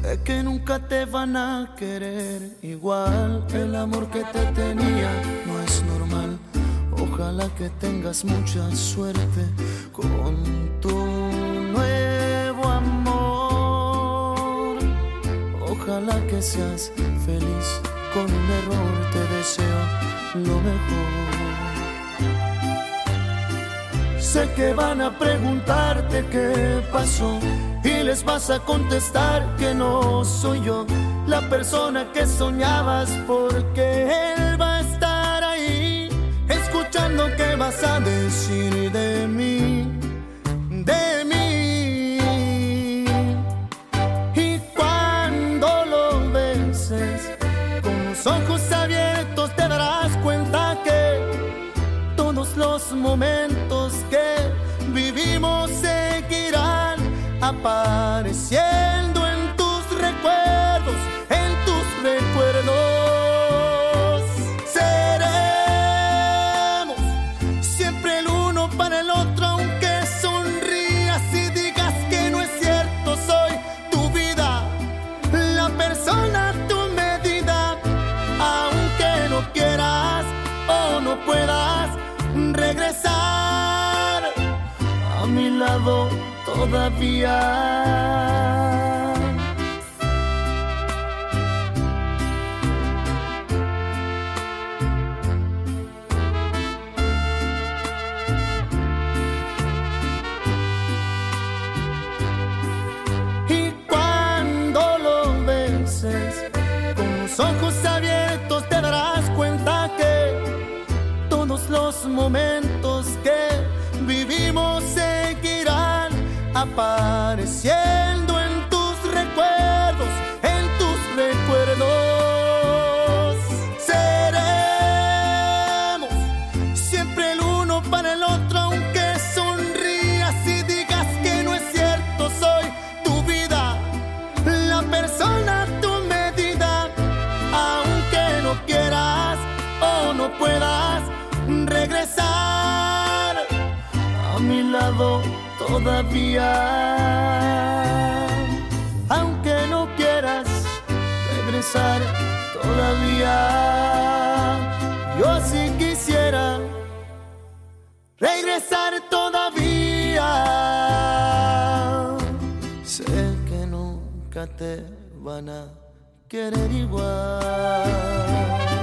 Sé que nunca te van a querer igual. El amor que te tenía no es normal. Ojalá que tengas mucha suerte con tu nuevo amor. Ojalá que seas feliz con un error. Te deseo lo mejor. Sé que van a preguntarte qué pasó y les vas a contestar que no soy yo la persona que soñabas, porque él va a estar ahí escuchando qué vas a decir de mí, de mí. Y cuando lo beses con los ojos abiertos te darás cuenta que todos los momentos que vivimos seguirán apareciendo en tus recuerdos, en tus recuerdos. Seremos siempre el uno para el otro, aunque sonrías y digas que no es cierto. Soy tu vida, la persona a tu medida, aunque no quieras o no puedas regresar a mi lado todavía. Y cuando lo beses con los ojos abiertos te darás cuenta que todos los momentos que vivimos seguirán apareciendo en tus recuerdos, en tus recuerdos. Seremos siempre el uno para el otro, aunque sonrías y digas que no es cierto. Soy tu vida, la persona a tu medida, aunque no quieras o no puedas regresar a mi lado todavía. Aunque no quieras regresar todavía, yo sí quisiera regresar todavía. Sé que nunca te van a querer igual.